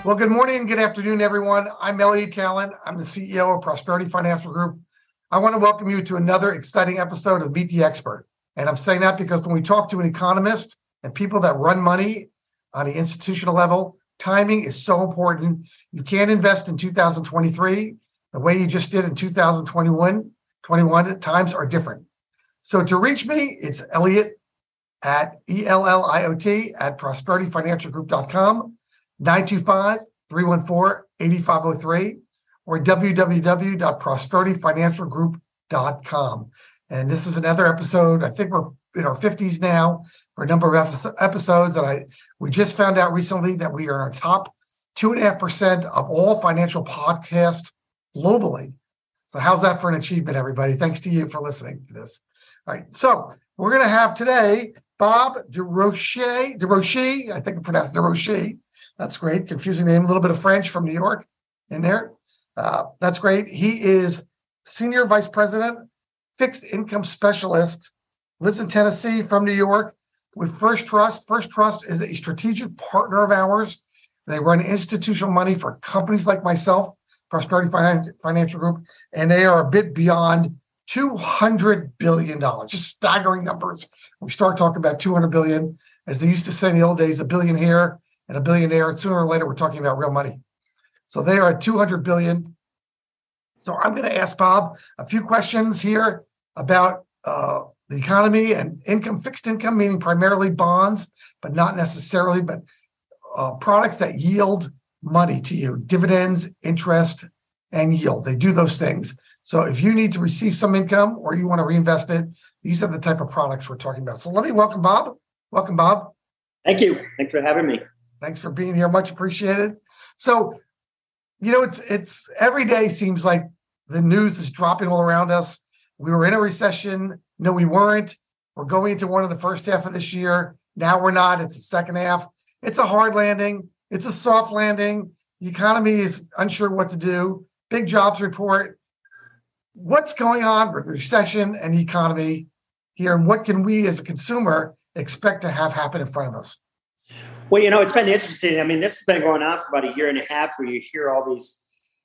Well, good morning and good afternoon, everyone. I'm Elliot Callen. I'm the CEO of Prosperity Financial Group. I want to welcome you to another exciting episode of Meet the Expert. And I'm saying that because when we talk to an economist and people that run money on the institutional level, timing is so important. You can't invest in 2023 the way you just did in 2021. Times are different. So to reach me, it's Elliot at ELLIOT at prosperityfinancialgroup.com, 925-314-8503, or www.prosperityfinancialgroup.com. And this is another episode. I think we're in our 50s now for a number of episodes. And we just found out recently that we are in our top 2.5% of all financial podcasts globally. So how's that for an achievement, everybody? Thanks to you for listening to this. All right. So we're going to have today Bob Desrochers. I think I pronounced Desrochers. That's great. Confusing name. A little bit of French from New York in there. That's great. He is Senior Vice President, Fixed Income Specialist, lives in Tennessee, from New York, with First Trust. First Trust is a strategic partner of ours. They run institutional money for companies like myself, Prosperity Financial Group, and they are a bit beyond $200 billion, just staggering numbers. We start talking about $200 billion, as they used to say in the old days, a billion here and a billionaire, and sooner or later, we're talking about real money. So they are at $200 billion. So I'm going to ask Bob a few questions here about the economy and income, fixed income, meaning primarily bonds, but not necessarily, but products that yield money to you, dividends, interest, and yield. They do those things. So if you need to receive some income or you want to reinvest it, these are the type of products we're talking about. So let me welcome Bob. Welcome, Bob. Thank you. Thanks for having me. Thanks for being here. Much appreciated. So, you know, it's every day seems like the news is dropping all around us. We were in a recession. No, we weren't. We're going into one of the first half of this year. Now we're not. It's the second half. It's a hard landing. It's a soft landing. The economy is unsure what to do. Big jobs report. What's going on with the recession and the economy here? And what can we as a consumer expect to have happen in front of us? Well, you know, it's been interesting. I mean, this has been going on for about a year and a half, where you hear all these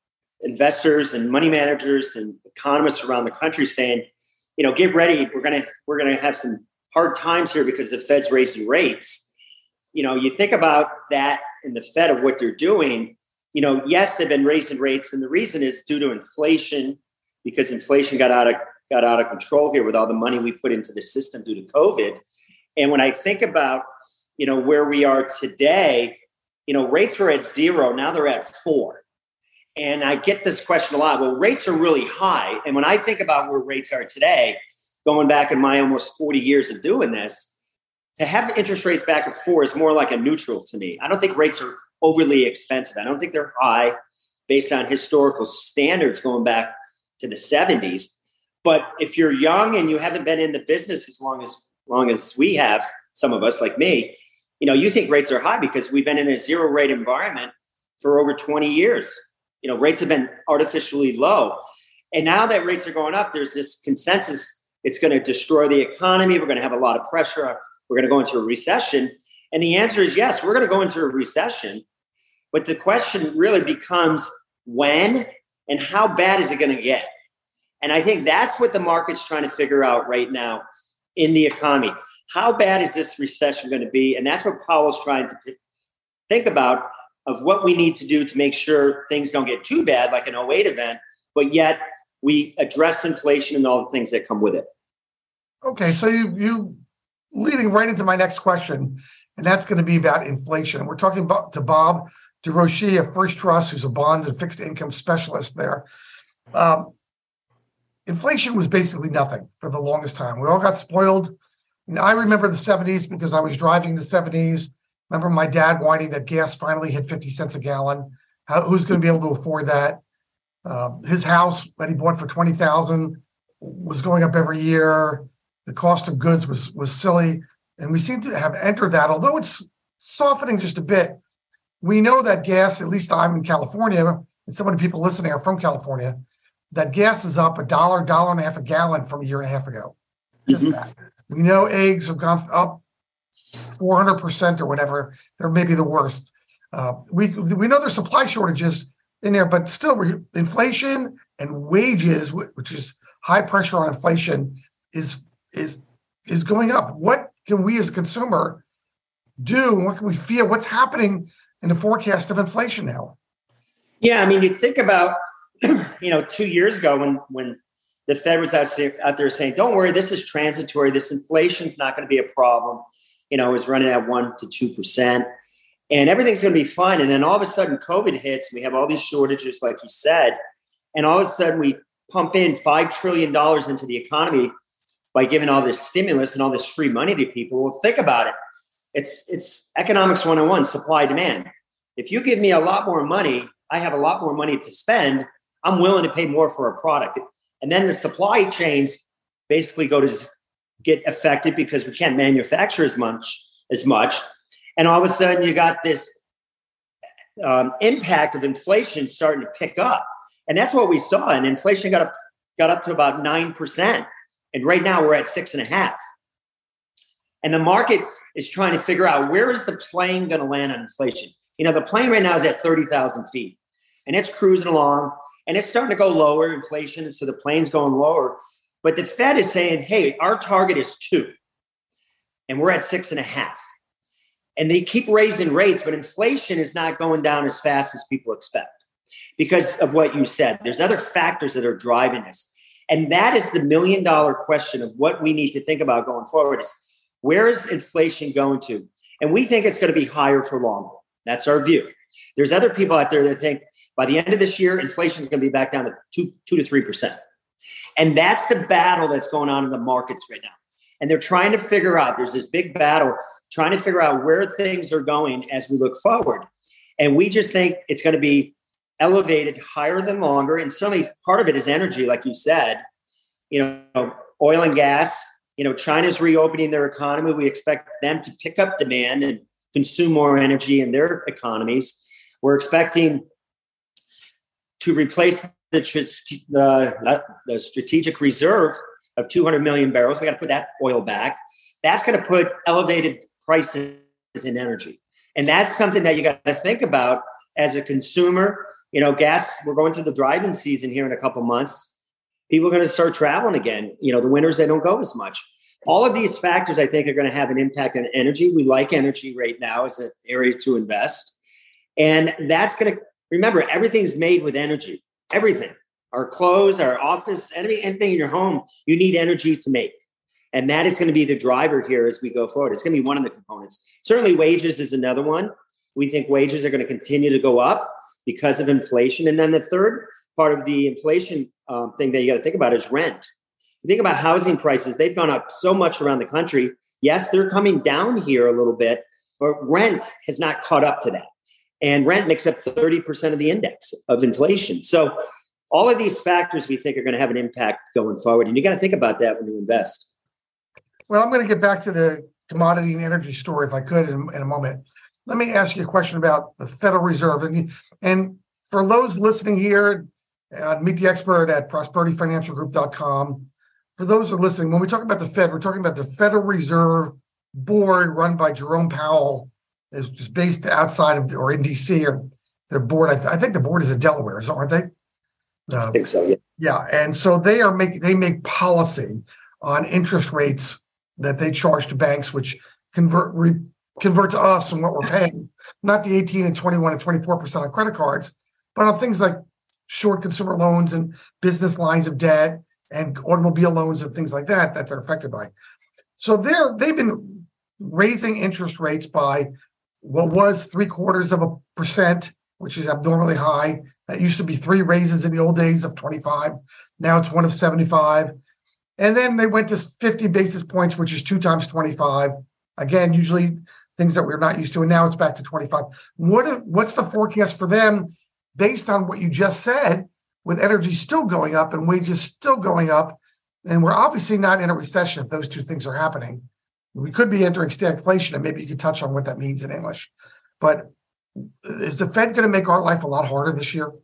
investors and money managers and economists around the country saying, you know, get ready. We're gonna have some hard times here because the Fed's raising rates. You know, you think about that in the Fed of what they're doing. You know, yes, they've been raising rates, and the reason is due to inflation, because inflation got out of control here with all the money we put into the system due to COVID. And when I think about, you know, where we are today, you know, rates were at 0. Now they're at 4. And I get this question a lot. Well, rates are really high. And when I think about where rates are today, going back in my almost 40 years of doing this, to have interest rates back at 4 is more like a neutral to me. I don't think rates are overly expensive. I don't think they're high based on historical standards going back to the 70s. But if you're young and you haven't been in the business as long as we have, some of us like me, you know, you think rates are high because we've been in a zero rate environment for over 20 years. You know, rates have been artificially low. And now that rates are going up, there's this consensus it's going to destroy the economy. We're going to have a lot of pressure. We're going to go into a recession. And the answer is yes, we're going to go into a recession. But the question really becomes when and how bad is it going to get? And I think that's what the market's trying to figure out right now in the economy. How bad is this recession going to be? And that's what Powell's trying to think about, of what we need to do to make sure things don't get too bad, like an 08 event, but yet we address inflation and all the things that come with it. Okay, so you leading right into my next question, and that's going to be about inflation. We're talking to Bob Desrochers of First Trust, who's a bond and fixed income specialist there. Inflation was basically nothing for the longest time. We all got spoiled. You know, I remember the 70s because I was driving in the 70s. Remember my dad whining that gas finally hit 50 cents a gallon. Who's going to be able to afford that? His house that he bought for $20,000 was going up every year. The cost of goods was silly. And we seem to have entered that, although it's softening just a bit. We know that gas, at least I'm in California, and some of the people listening are from California, that gas is up $1.50 a gallon from a year and a half ago. Just that. We know eggs have gone up 400% or whatever. They're maybe the worst. We know there's supply shortages in there, but still, inflation and wages, which is high pressure on inflation, is going up. What can we as a consumer do? What can we feel? What's happening in the forecast of inflation now? Yeah, I mean, you think about 2 years ago when the Fed was out there saying, "Don't worry, this is transitory. This inflation's not going to be a problem." It was running at 1% to 2%. And everything's going to be fine. And then all of a sudden, COVID hits. We have all these shortages, like you said. And all of a sudden, we pump in $5 trillion into the economy by giving all this stimulus and all this free money to people. Well, think about it. It's economics 101, supply demand. If you give me a lot more money, I have a lot more money to spend. I'm willing to pay more for a product. And then the supply chains basically get affected because we can't manufacture as much. And all of a sudden, you got this impact of inflation starting to pick up. And that's what we saw. And inflation got up to about 9%. And right now we're at 6.5%. And the market is trying to figure out, where is the plane going to land on inflation? The plane right now is at 30,000 feet and it's cruising along and it's starting to go lower, inflation. So the plane's going lower. But the Fed is saying, hey, our target is 2 and we're at 6.5. And they keep raising rates, but inflation is not going down as fast as people expect because of what you said. There's other factors that are driving this. And that is the $1 million question of what we need to think about going forward is, where is inflation going to? And we think it's going to be higher for longer. That's our view. There's other people out there that think by the end of this year, inflation is going to be back down to 2 to 3%. And that's the battle that's going on in the markets right now. And they're trying to figure out, there's this big battle trying to figure out where things are going as we look forward. And we just think it's going to be elevated higher than longer. And certainly part of it is energy, like you said, oil and gas, China's reopening their economy. We expect them to pick up demand and consume more energy in their economies. We're expecting to replace the strategic reserve of 200 million barrels. We got to put that oil back. That's going to put elevated prices in energy. And that's something that you got to think about as a consumer. Gas, we're going to the driving season here in a couple months. People are going to start traveling again. The winters, they don't go as much. All of these factors, I think, are going to have an impact on energy. We like energy right now as an area to invest. And that's going to, remember, everything's made with energy. Everything. Our clothes, our office, anything in your home, you need energy to make. And that is going to be the driver here as we go forward. It's going to be one of the components. Certainly wages is another one. We think wages are going to continue to go up because of inflation. And then the third part of the inflation thing that you got to think about is rent. You think about housing prices, they've gone up so much around the country. Yes, they're coming down here a little bit, but rent has not caught up to that. And rent makes up 30% of the index of inflation. So all of these factors we think are going to have an impact going forward. And you got to think about that when you invest. Well, I'm going to get back to the commodity and energy story if I could in a moment. Let me ask you a question about the Federal Reserve. And for those listening here, meet the expert at prosperityfinancialgroup.com. For those who are listening, when we talk about the Fed, we're talking about the Federal Reserve Board run by Jerome Powell, is just based outside of or in DC, or their board. I think the board is in Delaware, aren't they? I think so. Yeah. Yeah, and so they make policy on interest rates that they charge to banks, which convert to us and what we're paying, not the 18 and 21 and 24% on credit cards, but on things like short consumer loans and business lines of debt and automobile loans and things like that they're affected by. So they've been raising interest rates by what was 0.75%, which is abnormally high. That used to be 3 raises in the old days of 25. Now it's 1 of 75. And then they went to 50 basis points, which is 2 times 25. Again, usually things that we're not used to. And now it's back to 25. What's the forecast for them based on what you just said, with energy still going up and wages still going up? And we're obviously not in a recession if those two things are happening. We could be entering stagflation, and maybe you could touch on what that means in English. But is the Fed going to make our life a lot harder this year?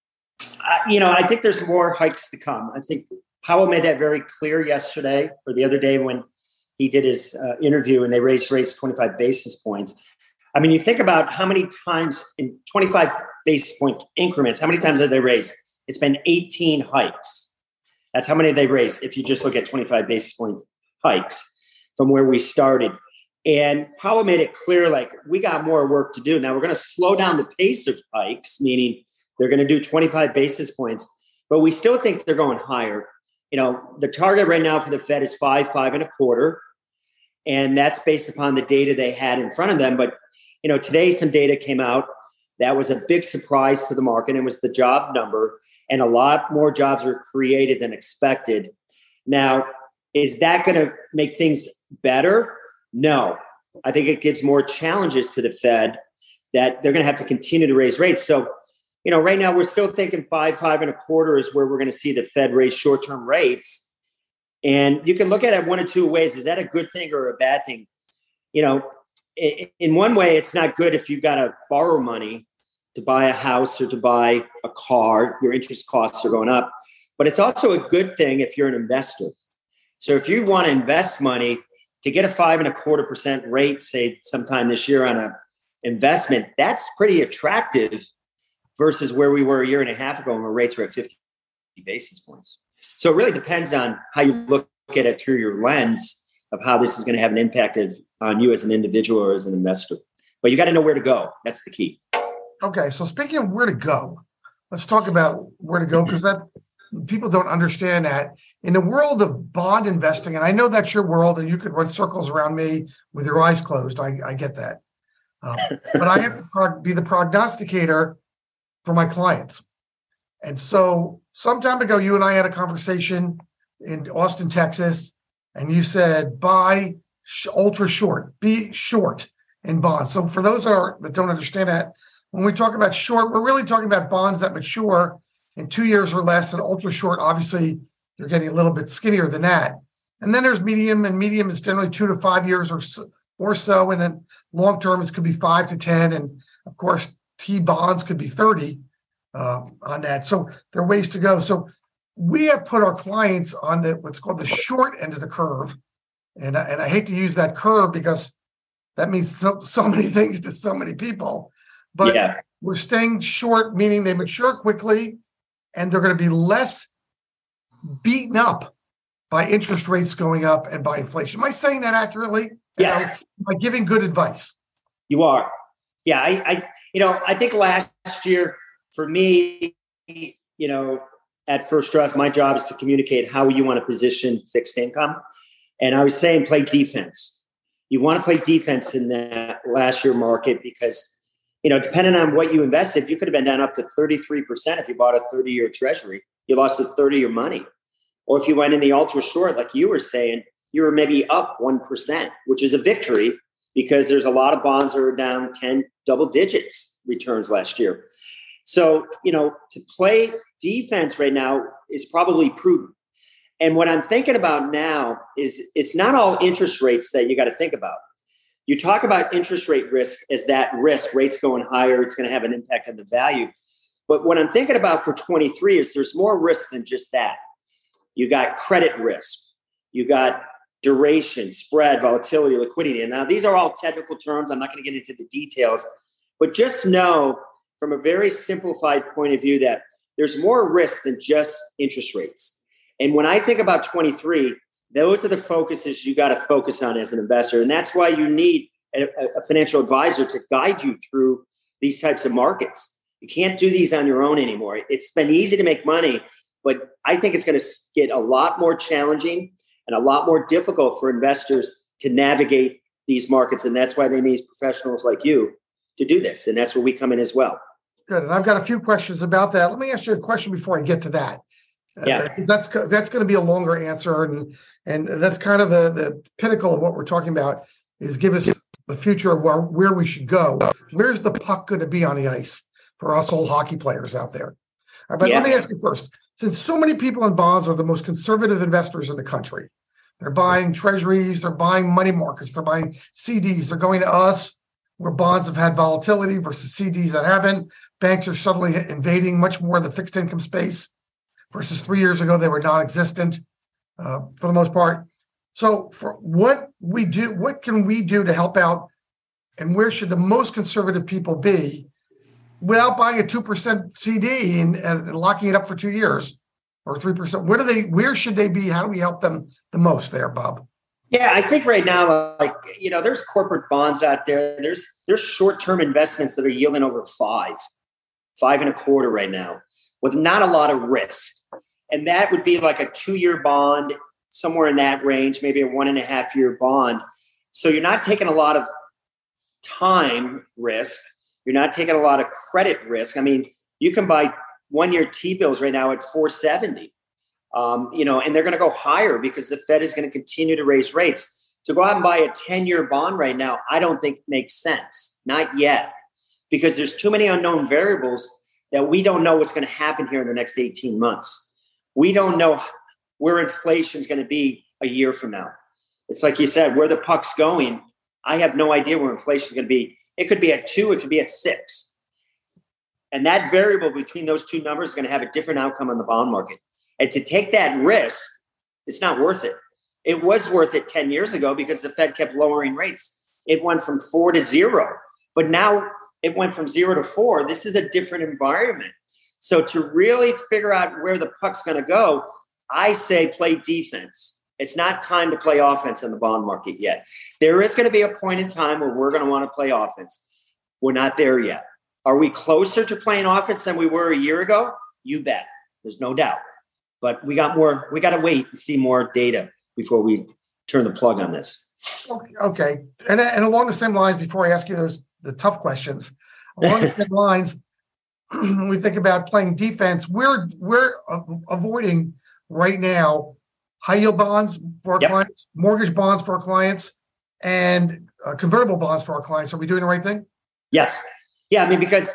I think there's more hikes to come. I think Powell made that very clear yesterday or the other day when he did his interview and they raised rates 25 basis points. I mean, you think about how many times in 25 basis point increments, how many times have they raised? It's been 18 hikes. That's how many they raised if you just look at 25 basis point hikes from where we started. And Powell made it clear, like, we got more work to do. Now we're going to slow down the pace of hikes, meaning they're going to do 25 basis points, but we still think they're going higher. You know, the target right now for the Fed is 5.25. And that's based upon the data they had in front of them. But, you know, today some data came out that was a big surprise to the market. It was the job number, and a lot more jobs were created than expected. Now, is that going to make things better? No. I think it gives more challenges to the Fed that they're going to have to continue to raise rates. So, you know, right now we're still thinking 5.25 is where we're going to see the Fed raise short-term rates. And you can look at it one of two ways. Is that a good thing or a bad thing? You know, in one way, it's not good if you've got to borrow money to buy a house or to buy a car. Your interest costs are going up. But it's also a good thing if you're an investor. So if you want to invest money to get a 5.25% rate, say sometime this year on an investment, that's pretty attractive versus where we were a year and a half ago when rates were at 50 basis points. So it really depends on how you look at it through your lens of how this is going to have an impact on you as an individual or as an investor. But you got to know where to go. That's the key. Okay, so speaking of where to go, let's talk about where to go, because that people don't understand that in the world of bond investing, and I know that's your world, and you could run circles around me with your eyes closed. I get that, but I have to be the prognosticator for my clients. And so some time ago, you and I had a conversation in Austin, Texas, and you said buy ultra short, be short in bonds. So for those that don't understand that, when we talk about short, we're really talking about bonds that mature in 2 years or less. And ultra short, obviously, you're getting a little bit skinnier than that. And then there's medium, and medium is generally 2 to 5 years or so. And then long term, it could be 5 to 10. And of course, T bonds could be 30 on that. So there are ways to go. So we have put our clients on what's called the short end of the curve. And I hate to use that curve because that means so many things to so many people. But yeah, we're staying short, meaning they mature quickly and they're going to be less beaten up by interest rates going up and by inflation. Am I saying that accurately? Yes. Am I giving good advice? You are. Yeah. I think last year for me, at First Trust, my job is to communicate how you want to position fixed income. And I was saying, play defense. You want to play defense in that last year market because, depending on what you invested, you could have been down up to 33% if you bought a 30-year treasury. You lost a third of your money. Or if you went in the ultra short, like you were saying, you were maybe up 1%, which is a victory because there's a lot of bonds that are down 10 double digits returns last year. So, to play defense right now is probably prudent. And what I'm thinking about now is it's not all interest rates that you got to think about. You talk about interest rate risk as that risk, rates going higher, it's going to have an impact on the value. But what I'm thinking about for 23 is there's more risk than just that. You got credit risk, you got duration, spread, volatility, liquidity. And now these are all technical terms. I'm not going to get into the details, but just know from a very simplified point of view that there's more risk than just interest rates. And when I think about 23, those are the focuses you got to focus on as an investor. And that's why you need a financial advisor to guide you through these types of markets. You can't do these on your own anymore. It's been easy to make money, but I think it's going to get a lot more challenging and a lot more difficult for investors to navigate these markets. And that's why they need professionals like you to do this. And that's where we come in as well. Good. And I've got a few questions about that. Let me ask you a question before I get to that. Yeah, that's going to be a longer answer, and that's kind of the pinnacle of what we're talking about is give us the future of where we should go. Where's the puck going to be on the ice for us old hockey players out there? But let me ask you first, since so many people in bonds are the most conservative investors in the country, they're buying treasuries, they're buying money markets, they're buying CDs, they're going to us where bonds have had volatility versus CDs that haven't. Banks are suddenly invading much more of the fixed income space. Versus 3 years ago, they were non-existent for the most part. So for what can we do to help out and where should the most conservative people be without buying a 2% CD and locking it up for 2 years or 3%? Where should they be? How do we help them the most there, Bob? Yeah, I think right now, there's corporate bonds out there. There's short-term investments that are yielding over 5.25 right now, with not a lot of risk. And that would be like a 2-year bond, somewhere in that range, maybe a 1.5-year bond. So you're not taking a lot of time risk. You're not taking a lot of credit risk. I mean, you can buy 1-year T-bills right now at 4.70. And they're going to go higher because the Fed is going to continue to raise rates. To go out and buy a 10-year bond right now, I don't think makes sense. Not yet, because there's too many unknown variables that we don't know what's going to happen here in the next 18 months. We don't know where inflation is going to be a year from now. It's like you said, where the puck's going. I have no idea where inflation is going to be. It could be at 2, it could be at 6. And that variable between those two numbers is going to have a different outcome on the bond market. And to take that risk, it's not worth it. It was worth it 10 years ago because the Fed kept lowering rates. It went from 4 to 0, but now it went from 0 to 4. This is a different environment. So to really figure out where the puck's going to go, I say play defense. It's not time to play offense in the bond market yet. There is going to be a point in time where we're going to want to play offense. We're not there yet. Are we closer to playing offense than we were a year ago? You bet. There's no doubt. But we got to wait and see more data before we turn the plug on this. Okay. And along the same lines, before I ask you the tough questions, along the same lines, when we think about playing defense, we're avoiding right now high yield bonds for our clients, mortgage bonds for our clients, and convertible bonds for our clients. Are we doing the right thing? Yes. Yeah. I mean, because,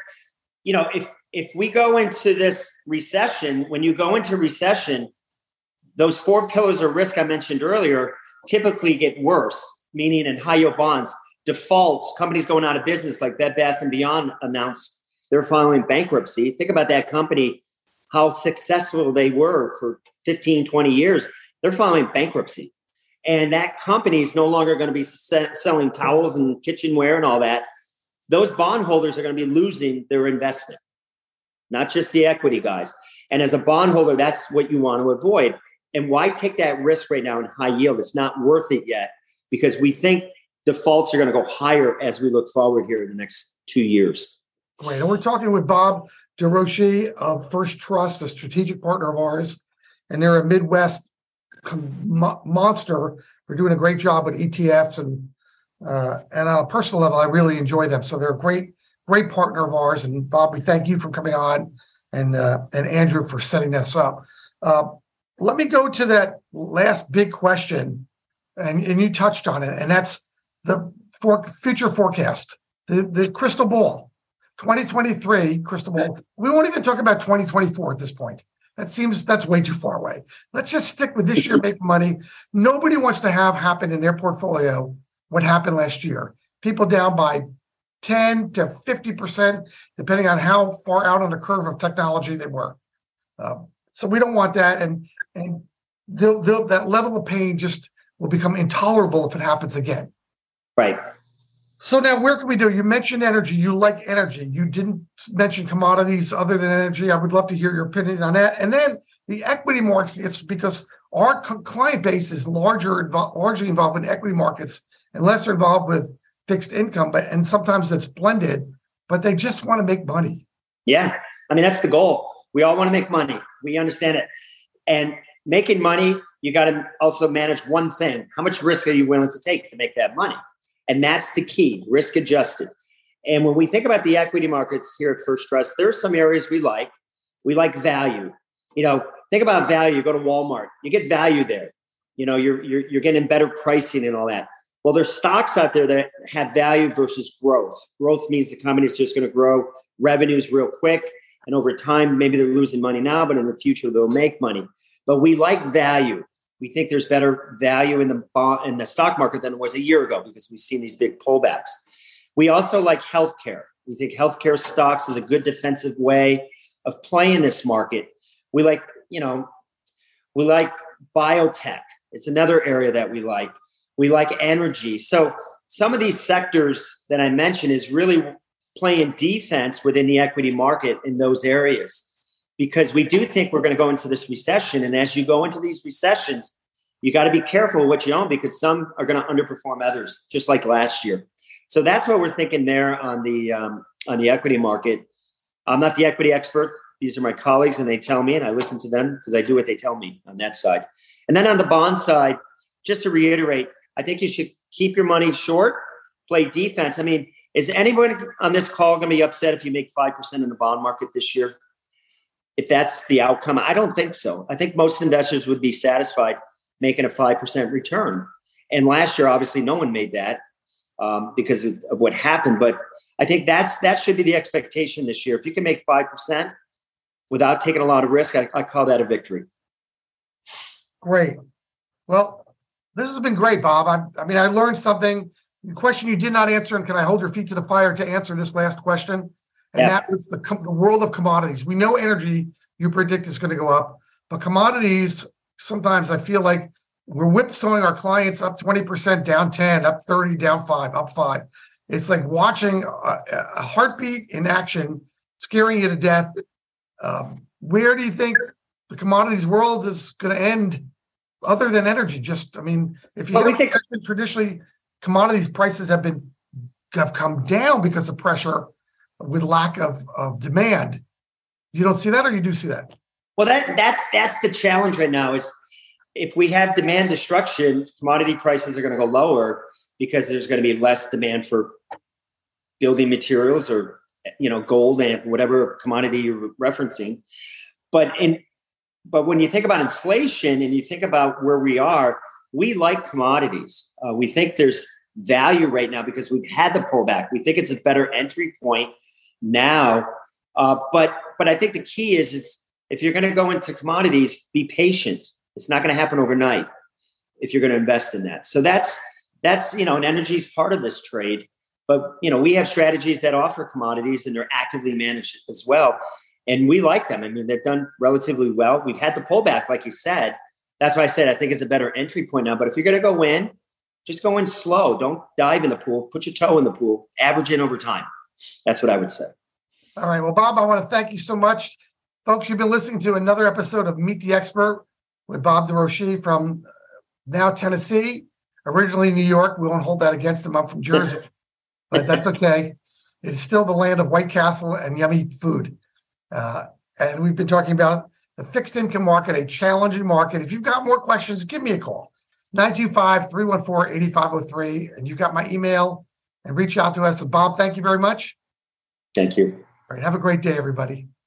if we go into this recession, when you go into recession, those 4 pillars of risk I mentioned earlier typically get worse, meaning in high yield bonds, defaults, companies going out of business like Bed Bath & Beyond announced they're filing bankruptcy. Think about that company, how successful they were for 15, 20 years. They're filing bankruptcy. And that company is no longer going to be selling towels and kitchenware and all that. Those bondholders are going to be losing their investment, not just the equity guys. And as a bondholder, that's what you want to avoid. And why take that risk right now in high yield? It's not worth it yet because we think defaults are going to go higher as we look forward here in the next 2 years. Great. And we're talking with Bob DeRouchie of First Trust, a strategic partner of ours. And they're a Midwest monster. They're doing a great job with ETFs. And on a personal level, I really enjoy them. So they're a great partner of ours. And Bob, we thank you for coming on and Andrew for setting this up. Let me go to that last big question. And you touched on it. And that's the future forecast, the crystal ball, 2023 crystal ball. We won't even talk about 2024 at this point. That's way too far away. Let's just stick with this year, make money. Nobody wants to have happen in their portfolio what happened last year. People down by 10 to 50%, depending on how far out on the curve of technology they were. So we don't want that. And that level of pain just will become intolerable if it happens again. Right. So now where can we do? You mentioned energy. You like energy. You didn't mention commodities other than energy. I would love to hear your opinion on that. And then the equity markets, because our client base is largely involved in equity markets and less involved with fixed income, and sometimes it's blended, but they just want to make money. Yeah. I mean, that's the goal. We all want to make money. We understand it. And making money, you got to also manage one thing. How much risk are you willing to take to make that money? And that's the key, risk adjusted. And when we think about the equity markets here at First Trust, there are some areas we like. We like value. Think about value. You go to Walmart, you get value there. You're getting better pricing and all that. Well, there's stocks out there that have value versus growth. Growth means the company's just going to grow revenues real quick. And over time, maybe they're losing money now, but in the future, they'll make money. But we like value. We think there's better value in the stock market than it was a year ago because we've seen these big pullbacks. We also like healthcare. We think healthcare stocks is a good defensive way of playing this market. We like biotech. It's another area that we like. We like energy. So some of these sectors that I mentioned is really playing defense within the equity market in those areas, because we do think we're going to go into this recession. And as you go into these recessions, you got to be careful what you own, because some are going to underperform others, just like last year. So that's what we're thinking there on the equity market. I'm not the equity expert. These are my colleagues, and they tell me, and I listen to them because I do what they tell me on that side. And then on the bond side, just to reiterate, I think you should keep your money short, play defense. I mean, is anyone on this call going to be upset if you make 5% in the bond market this year? If that's the outcome, I don't think so. I think most investors would be satisfied making a 5% return. And last year, obviously, no one made that because of what happened. But I think that should be the expectation this year. If you can make 5% without taking a lot of risk, I call that a victory. Great. Well, this has been great, Bob. I mean, I learned something. The question you did not answer, and can I hold your feet to the fire to answer this last question? And that was the world of commodities. We know energy, you predict, is going to go up, but commodities, sometimes I feel like we're whipsawing our clients up 20%, down 10, up 30, down 5, up 5. It's like watching a heartbeat in action, scaring you to death. Where do you think the commodities world is going to end, other than energy? Just, I mean, if you think traditionally, commodities prices have come down because of pressure with lack of demand. You don't see that, or you do see that? Well, that's the challenge right now. Is if we have demand destruction, commodity prices are going to go lower because there's going to be less demand for building materials or gold and whatever commodity you're referencing. But when you think about inflation and you think about where we are, we like commodities. We think there's value right now because we've had the pullback. We think it's a better entry point now. But I think the key is if you're going to go into commodities, be patient. It's not going to happen overnight if you're going to invest in that. So that's and energy is part of this trade. But we have strategies that offer commodities, and they're actively managed as well. And we like them. I mean, they've done relatively well. We've had the pullback, like you said. That's why I said I think it's a better entry point now. But if you're going to go in, just go in slow. Don't dive in the pool. Put your toe in the pool. Average in over time. That's what I would say. All right. Well, Bob, I want to thank you so much. Folks, you've been listening to another episode of Meet the Expert with Bob DeRoche from now Tennessee, originally New York. We won't hold that against him. I'm from Jersey, but that's okay. It's still the land of White Castle and yummy food. And we've been talking about the fixed income market, a challenging market. If you've got more questions, give me a call, 925-314-8503. And you've got my email, and reach out to us. And Bob, thank you very much. Thank you. All right. Have a great day, everybody.